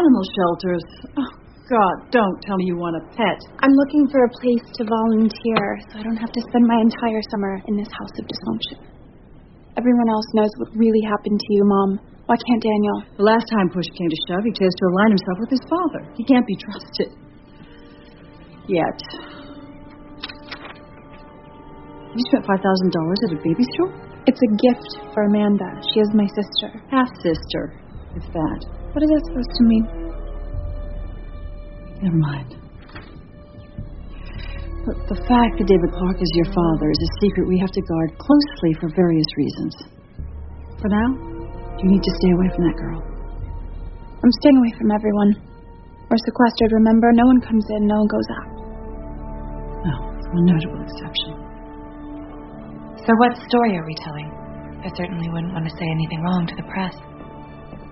animal shelters. Oh, God, don't tell me you want a pet. I'm looking for a place to volunteer so I don't have to spend my entire summer in this house of dysfunction. Everyone else knows what really happened to you, Mom. Why can't Daniel? The last time push came to shove, he chose to align himself with his father. He can't be trusted. Yet. You spent $5,000 at a baby store? It's a gift for Amanda. She is my sister. Half-sister, if that. What is that supposed to mean? Never mind. Look, the fact that David Clark is your father is a secret we have to guard closely for various reasons. For now, you need to stay away from that girl. I'm staying away from everyone. We're sequestered, remember? No one comes in, no one goes out. No, one notable exception. So what story are we telling? I certainly wouldn't want to say anything wrong to the press.